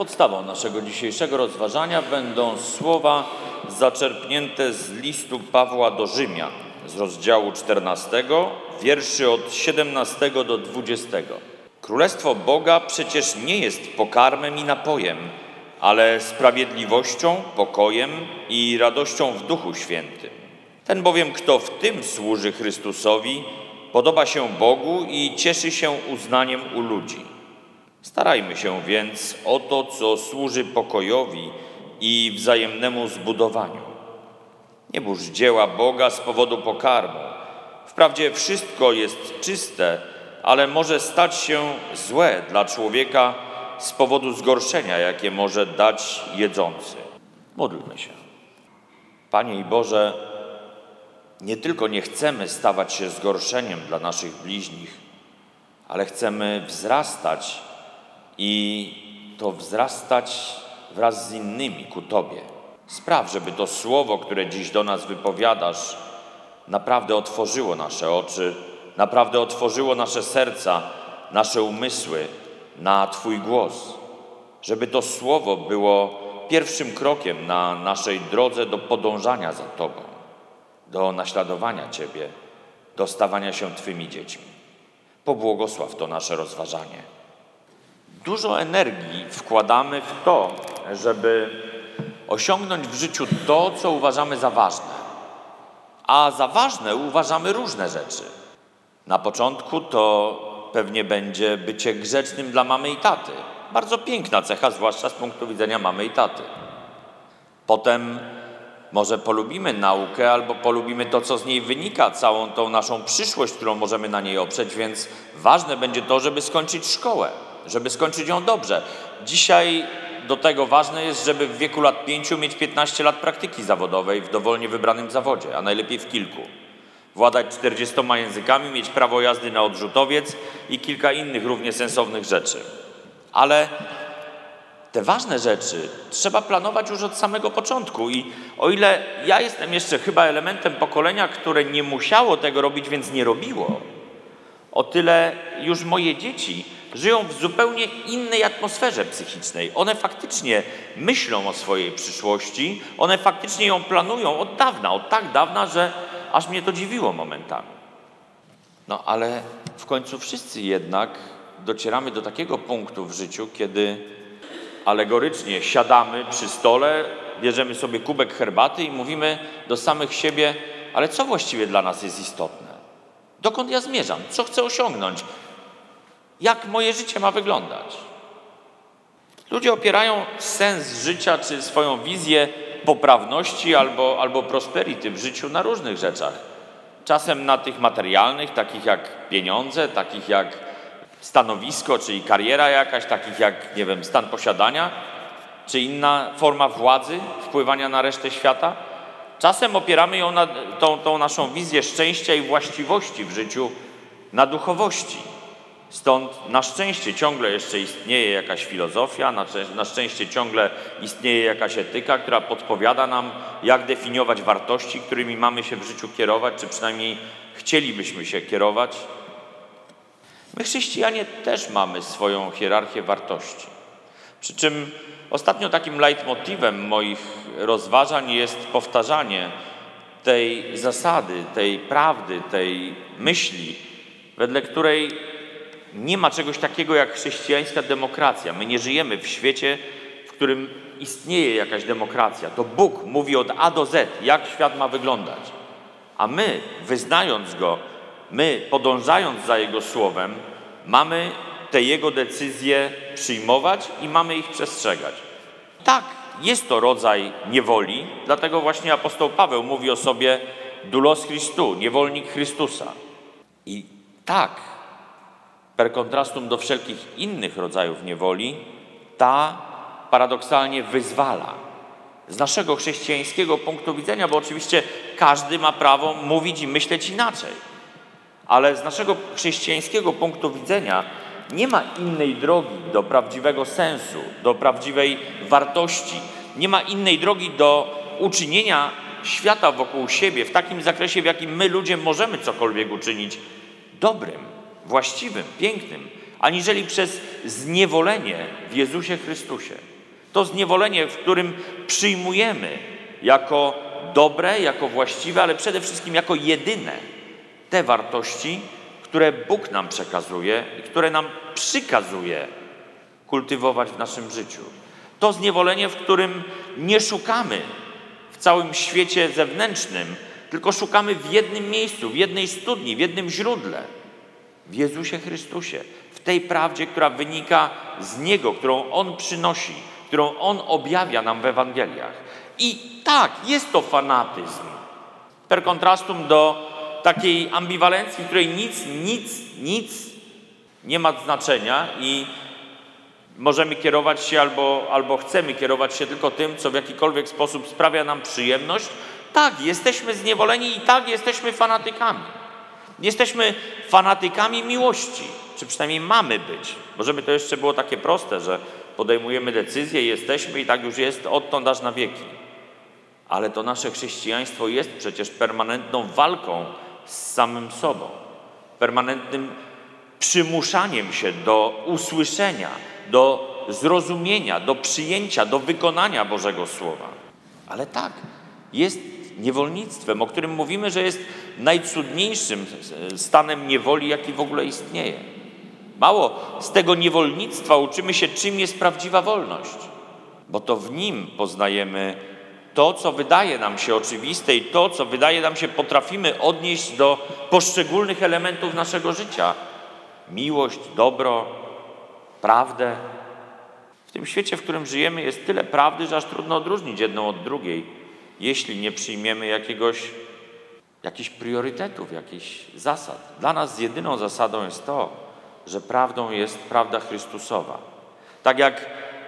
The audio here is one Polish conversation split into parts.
Podstawą naszego dzisiejszego rozważania będą słowa zaczerpnięte z listu Pawła do Rzymian z rozdziału 14, wierszy od 17 do 20. Królestwo Boga przecież nie jest pokarmem i napojem, ale sprawiedliwością, pokojem i radością w Duchu Świętym. Ten bowiem, kto w tym służy Chrystusowi, podoba się Bogu i cieszy się uznaniem u ludzi. Starajmy się więc o to, co służy pokojowi i wzajemnemu zbudowaniu. Nie burz dzieła Boga z powodu pokarmu. Wprawdzie wszystko jest czyste, ale może stać się złe dla człowieka z powodu zgorszenia, jakie może dać jedzący. Módlmy się. Panie i Boże, nie tylko nie chcemy stawać się zgorszeniem dla naszych bliźnich, ale chcemy wzrastać i to wzrastać wraz z innymi ku Tobie. Spraw, żeby to słowo, które dziś do nas wypowiadasz, naprawdę otworzyło nasze oczy, naprawdę otworzyło nasze serca, nasze umysły na Twój głos. Żeby to słowo było pierwszym krokiem na naszej drodze do podążania za Tobą, do naśladowania Ciebie, do stawania się Twymi dziećmi. Pobłogosław to nasze rozważanie. Dużo energii wkładamy w to, żeby osiągnąć w życiu to, co uważamy za ważne. A za ważne uważamy różne rzeczy. Na początku to pewnie będzie bycie grzecznym dla mamy i taty. Bardzo piękna cecha, zwłaszcza z punktu widzenia mamy i taty. Potem może polubimy naukę albo polubimy to, co z niej wynika, całą tą naszą przyszłość, którą możemy na niej oprzeć, więc ważne będzie to, żeby skończyć szkołę, żeby skończyć ją dobrze. Dzisiaj do tego ważne jest, żeby w wieku lat 5 mieć 15 lat praktyki zawodowej w dowolnie wybranym zawodzie, a najlepiej w kilku. Władać 40 językami, mieć prawo jazdy na odrzutowiec i kilka innych równie sensownych rzeczy. Ale te ważne rzeczy trzeba planować już od samego początku i o ile ja jestem jeszcze chyba elementem pokolenia, które nie musiało tego robić, więc nie robiło, o tyle już moje dzieci żyją w zupełnie innej atmosferze psychicznej. One faktycznie myślą o swojej przyszłości, one faktycznie ją planują od dawna, od tak dawna, że aż mnie to dziwiło momentami. No ale w końcu wszyscy jednak docieramy do takiego punktu w życiu, kiedy alegorycznie siadamy przy stole, bierzemy sobie kubek herbaty i mówimy do samych siebie, ale co właściwie dla nas jest istotne? Dokąd ja zmierzam? Co chcę osiągnąć? Jak moje życie ma wyglądać? Ludzie opierają sens życia czy swoją wizję poprawności albo prosperity w życiu na różnych rzeczach. Czasem na tych materialnych, takich jak pieniądze, takich jak stanowisko, czyli kariera jakaś, takich jak, nie wiem, stan posiadania, czy inna forma władzy, wpływania na resztę świata. Czasem opieramy ją na tą naszą wizję szczęścia i właściwości w życiu na duchowości. Stąd na szczęście ciągle jeszcze istnieje jakaś filozofia, na szczęście ciągle istnieje jakaś etyka, która podpowiada nam, jak definiować wartości, którymi mamy się w życiu kierować, czy przynajmniej chcielibyśmy się kierować. My chrześcijanie też mamy swoją hierarchię wartości. Przy czym ostatnio takim leitmotywem moich rozważań jest powtarzanie tej zasady, tej prawdy, tej myśli, wedle której nie ma czegoś takiego jak chrześcijańska demokracja. My nie żyjemy w świecie, w którym istnieje jakaś demokracja. To Bóg mówi od A do Z, jak świat ma wyglądać. A my, wyznając Go, my, podążając za Jego słowem, mamy te Jego decyzje przyjmować i mamy ich przestrzegać. Tak, jest to rodzaj niewoli, dlatego właśnie apostoł Paweł mówi o sobie doulos Christu, niewolnik Chrystusa. I tak, per contrastum do wszelkich innych rodzajów niewoli, ta paradoksalnie wyzwala. Z naszego chrześcijańskiego punktu widzenia, bo oczywiście każdy ma prawo mówić i myśleć inaczej. Ale z naszego chrześcijańskiego punktu widzenia nie ma innej drogi do prawdziwego sensu, do prawdziwej wartości. Nie ma innej drogi do uczynienia świata wokół siebie w takim zakresie, w jakim my ludzie możemy cokolwiek uczynić dobrym, właściwym, pięknym, aniżeli przez zniewolenie w Jezusie Chrystusie. To zniewolenie, w którym przyjmujemy jako dobre, jako właściwe, ale przede wszystkim jako jedyne te wartości, które Bóg nam przekazuje i które nam przykazuje kultywować w naszym życiu. To zniewolenie, w którym nie szukamy w całym świecie zewnętrznym, tylko szukamy w jednym miejscu, w jednej studni, w jednym źródle, w Jezusie Chrystusie, w tej prawdzie, która wynika z Niego, którą On przynosi, którą On objawia nam w Ewangeliach. I tak, jest to fanatyzm. Per contrastum do takiej ambiwalencji, w której nic nie ma znaczenia i możemy kierować się albo chcemy kierować się tylko tym, co w jakikolwiek sposób sprawia nam przyjemność. Tak, jesteśmy zniewoleni i tak, jesteśmy fanatykami. Jesteśmy fanatykami miłości, czy przynajmniej mamy być. Bo żeby to jeszcze było takie proste, że podejmujemy decyzję, jesteśmy i tak już jest odtąd aż na wieki. Ale to nasze chrześcijaństwo jest przecież permanentną walką z samym sobą. Permanentnym przymuszaniem się do usłyszenia, do zrozumienia, do przyjęcia, do wykonania Bożego Słowa. Ale tak, jest niewolnictwem, o którym mówimy, że jest najcudniejszym stanem niewoli, jaki w ogóle istnieje. Mało, z tego niewolnictwa uczymy się, czym jest prawdziwa wolność, bo to w nim poznajemy to, co wydaje nam się oczywiste i to, co wydaje nam się potrafimy odnieść do poszczególnych elementów naszego życia. Miłość, dobro, prawdę. W tym świecie, w którym żyjemy, jest tyle prawdy, że aż trudno odróżnić jedną od drugiej, jeśli nie przyjmiemy jakichś priorytetów, jakichś zasad. Dla nas jedyną zasadą jest to, że prawdą jest prawda Chrystusowa. Tak jak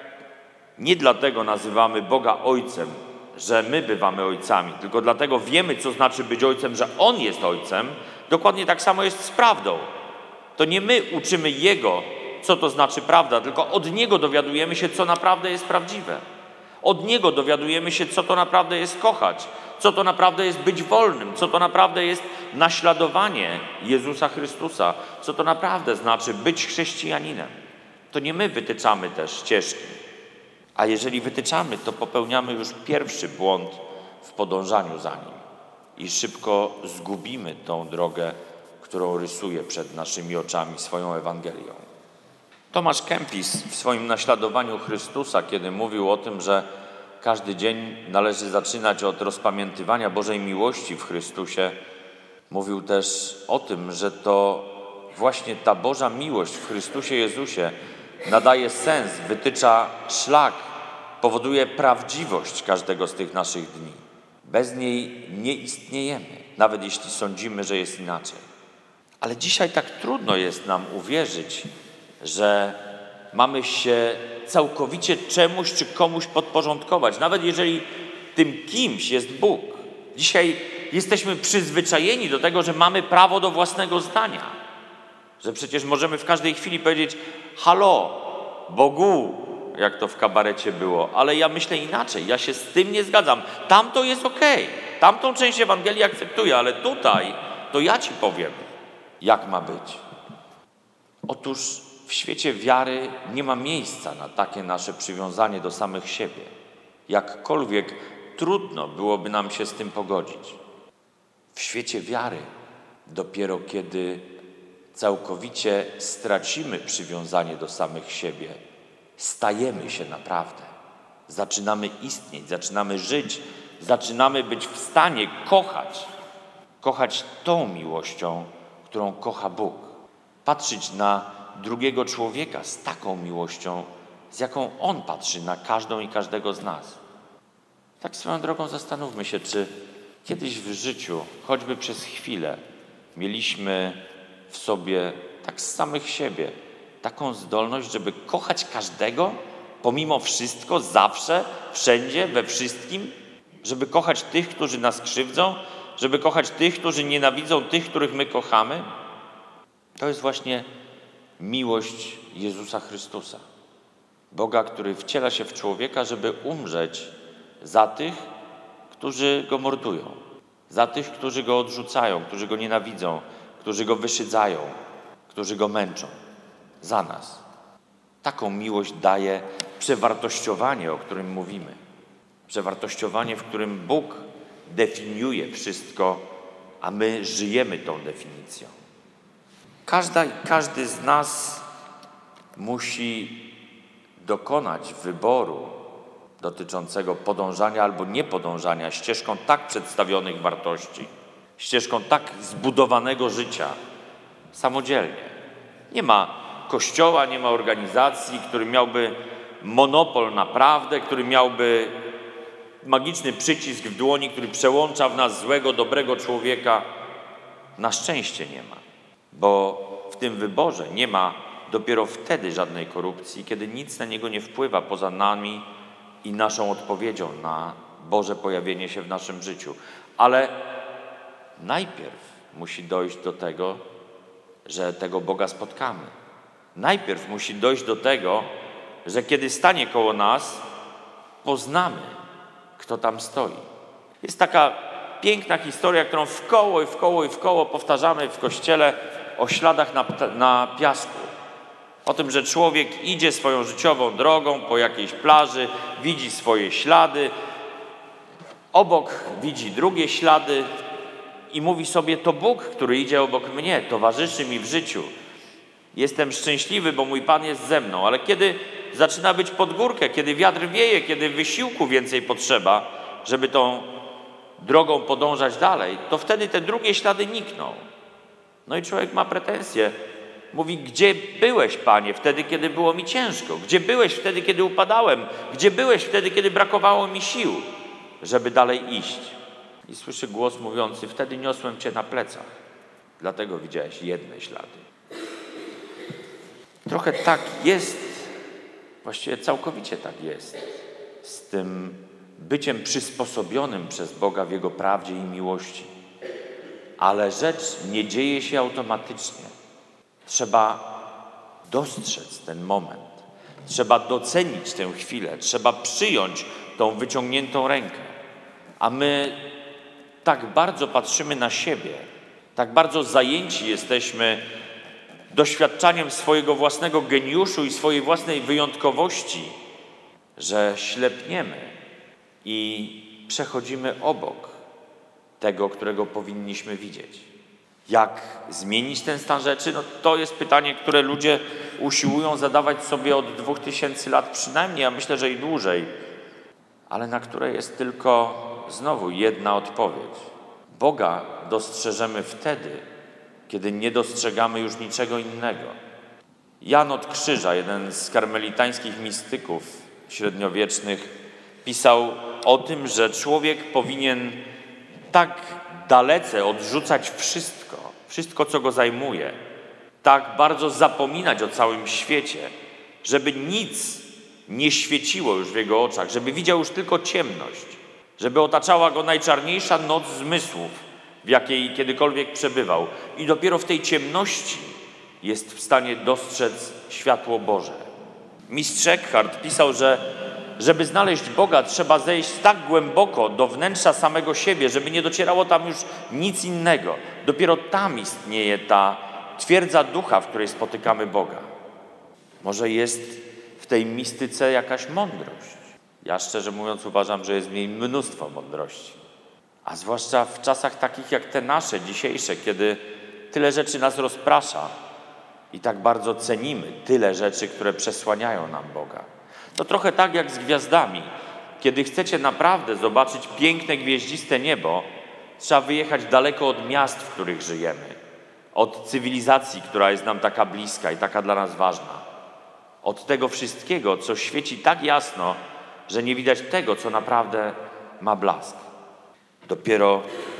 nie dlatego nazywamy Boga Ojcem, że my bywamy ojcami, tylko dlatego wiemy, co znaczy być ojcem, że On jest ojcem, dokładnie tak samo jest z prawdą. To nie my uczymy Jego, co to znaczy prawda, tylko od Niego dowiadujemy się, co naprawdę jest prawdziwe. Od Niego dowiadujemy się, co to naprawdę jest kochać, co to naprawdę jest być wolnym, co to naprawdę jest naśladowanie Jezusa Chrystusa, co to naprawdę znaczy być chrześcijaninem. To nie my wytyczamy te ścieżki. A jeżeli wytyczamy, to popełniamy już pierwszy błąd w podążaniu za nim i szybko zgubimy tą drogę, którą rysuje przed naszymi oczami swoją Ewangelią. Tomasz Kempis w swoim naśladowaniu Chrystusa, kiedy mówił o tym, że każdy dzień należy zaczynać od rozpamiętywania Bożej miłości w Chrystusie, mówił też o tym, że to właśnie ta Boża miłość w Chrystusie Jezusie nadaje sens, wytycza szlak, powoduje prawdziwość każdego z tych naszych dni. Bez niej nie istniejemy, nawet jeśli sądzimy, że jest inaczej. Ale dzisiaj tak trudno jest nam uwierzyć, że mamy się całkowicie czemuś czy komuś podporządkować, nawet jeżeli tym kimś jest Bóg. Dzisiaj jesteśmy przyzwyczajeni do tego, że mamy prawo do własnego zdania, że przecież możemy w każdej chwili powiedzieć: halo, Bogu, jak to w kabarecie było, ale ja myślę inaczej, ja się z tym nie zgadzam. Tamto jest okej, tamtą część Ewangelii akceptuję, ale tutaj to ja ci powiem, jak ma być. Otóż w świecie wiary nie ma miejsca na takie nasze przywiązanie do samych siebie. Jakkolwiek trudno byłoby nam się z tym pogodzić. W świecie wiary dopiero kiedy całkowicie stracimy przywiązanie do samych siebie, stajemy się naprawdę. Zaczynamy istnieć, zaczynamy żyć, zaczynamy być w stanie kochać tą miłością, którą kocha Bóg. Patrzeć na drugiego człowieka z taką miłością, z jaką On patrzy na każdą i każdego z nas. Tak swoją drogą zastanówmy się, czy kiedyś w życiu, choćby przez chwilę, mieliśmy w sobie, tak z samych siebie, taką zdolność, żeby kochać każdego, pomimo wszystko, zawsze, wszędzie, we wszystkim, żeby kochać tych, którzy nas krzywdzą, żeby kochać tych, którzy nienawidzą tych, których my kochamy. To jest właśnie miłość Jezusa Chrystusa. Boga, który wciela się w człowieka, żeby umrzeć za tych, którzy Go mordują, za tych, którzy Go odrzucają, którzy Go nienawidzą, którzy Go wyszydzają, którzy Go męczą. za nas. Taką miłość daje przewartościowanie, o którym mówimy. Przewartościowanie, w którym Bóg definiuje wszystko, a my żyjemy tą definicją. Każdy z nas musi dokonać wyboru dotyczącego podążania albo niepodążania ścieżką tak przedstawionych wartości, ścieżką tak zbudowanego życia samodzielnie. Nie ma Kościoła, nie ma organizacji, który miałby monopol na prawdę, który miałby magiczny przycisk w dłoni, który przełącza w nas złego, dobrego człowieka. Na szczęście nie ma, bo w tym wyborze nie ma dopiero wtedy żadnej korupcji, kiedy nic na niego nie wpływa poza nami i naszą odpowiedzią na Boże pojawienie się w naszym życiu. Ale najpierw musi dojść do tego, że tego Boga spotkamy. Najpierw musi dojść do tego, że kiedy stanie koło nas, poznamy, kto tam stoi. Jest taka piękna historia, którą w koło powtarzamy w Kościele o śladach na piasku. O tym, że człowiek idzie swoją życiową drogą po jakiejś plaży, widzi swoje ślady, obok widzi drugie ślady i mówi sobie: to Bóg, który idzie obok mnie, towarzyszy mi w życiu. Jestem szczęśliwy, bo mój Pan jest ze mną. Ale kiedy zaczyna być pod górkę, kiedy wiatr wieje, kiedy wysiłku więcej potrzeba, żeby tą drogą podążać dalej, to wtedy te drugie ślady nikną. No i człowiek ma pretensje. Mówi: gdzie byłeś, Panie, wtedy, kiedy było mi ciężko? Gdzie byłeś wtedy, kiedy upadałem? Gdzie byłeś wtedy, kiedy brakowało mi sił, żeby dalej iść? I słyszy głos mówiący: wtedy niosłem Cię na plecach, dlatego widziałeś jedne ślady. Trochę tak jest, właściwie całkowicie tak jest, z tym byciem przysposobionym przez Boga w Jego prawdzie i miłości. Ale rzecz nie dzieje się automatycznie. Trzeba dostrzec ten moment. Trzeba docenić tę chwilę. Trzeba przyjąć tą wyciągniętą rękę. A my tak bardzo patrzymy na siebie, tak bardzo zajęci jesteśmy doświadczaniem swojego własnego geniuszu i swojej własnej wyjątkowości, że ślepniemy i przechodzimy obok tego, którego powinniśmy widzieć. Jak zmienić ten stan rzeczy? No to jest pytanie, które ludzie usiłują zadawać sobie od 2000 lat przynajmniej, a myślę, że i dłużej, ale na które jest tylko znowu jedna odpowiedź. Boga dostrzeżemy wtedy, kiedy nie dostrzegamy już niczego innego. Jan od Krzyża, jeden z karmelitańskich mistyków średniowiecznych, pisał o tym, że człowiek powinien tak dalece odrzucać wszystko, co go zajmuje, tak bardzo zapominać o całym świecie, żeby nic nie świeciło już w jego oczach, żeby widział już tylko ciemność, żeby otaczała go najczarniejsza noc zmysłów, w jakiej kiedykolwiek przebywał. I dopiero w tej ciemności jest w stanie dostrzec światło Boże. Mistrz Eckhart pisał, że żeby znaleźć Boga, trzeba zejść tak głęboko do wnętrza samego siebie, żeby nie docierało tam już nic innego. Dopiero tam istnieje ta twierdza ducha, w której spotykamy Boga. Może jest w tej mistyce jakaś mądrość. Ja szczerze mówiąc uważam, że jest w niej mnóstwo mądrości. A zwłaszcza w czasach takich jak te nasze, dzisiejsze, kiedy tyle rzeczy nas rozprasza i tak bardzo cenimy tyle rzeczy, które przesłaniają nam Boga. To trochę tak jak z gwiazdami. Kiedy chcecie naprawdę zobaczyć piękne, gwieździste niebo, trzeba wyjechać daleko od miast, w których żyjemy. Od cywilizacji, która jest nam taka bliska i taka dla nas ważna. Od tego wszystkiego, co świeci tak jasno, że nie widać tego, co naprawdę ma blask. Dopiero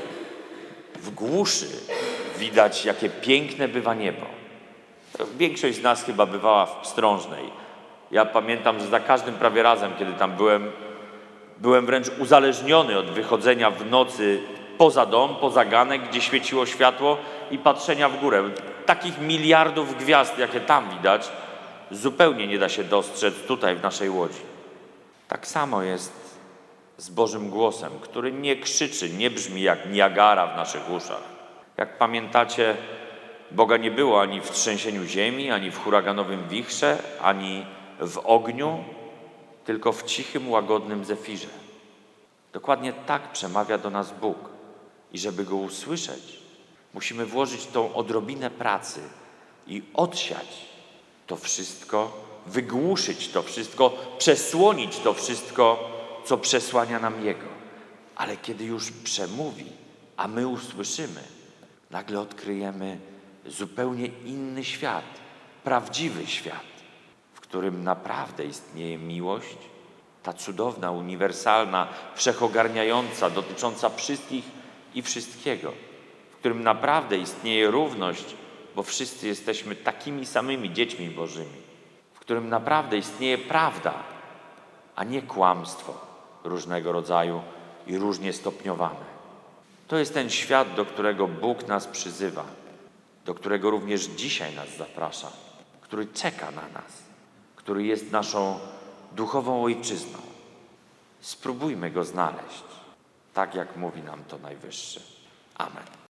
w głuszy widać, jakie piękne bywa niebo. Większość z nas chyba bywała w Pstrążnej. Ja pamiętam, że za każdym prawie razem, kiedy tam byłem wręcz uzależniony od wychodzenia w nocy poza dom, poza ganek, gdzie świeciło światło i patrzenia w górę. Takich miliardów gwiazd, jakie tam widać, zupełnie nie da się dostrzec tutaj w naszej Łodzi. Tak samo jest z Bożym głosem, który nie krzyczy, nie brzmi jak Niagara w naszych uszach. Jak pamiętacie, Boga nie było ani w trzęsieniu ziemi, ani w huraganowym wichrze, ani w ogniu, tylko w cichym, łagodnym zefirze. Dokładnie tak przemawia do nas Bóg. I żeby Go usłyszeć, musimy włożyć tą odrobinę pracy i odsiać to wszystko, wygłuszyć to wszystko, przesłonić to wszystko, co przesłania nam Jego. Ale kiedy już przemówi, a my usłyszymy, nagle odkryjemy zupełnie inny świat, prawdziwy świat, w którym naprawdę istnieje miłość, ta cudowna, uniwersalna, wszechogarniająca, dotycząca wszystkich i wszystkiego, w którym naprawdę istnieje równość, bo wszyscy jesteśmy takimi samymi dziećmi Bożymi, w którym naprawdę istnieje prawda, a nie kłamstwo różnego rodzaju i różnie stopniowane. To jest ten świat, do którego Bóg nas przyzywa, do którego również dzisiaj nas zaprasza, który czeka na nas, który jest naszą duchową ojczyzną. Spróbujmy Go znaleźć, tak jak mówi nam to Najwyższy. Amen.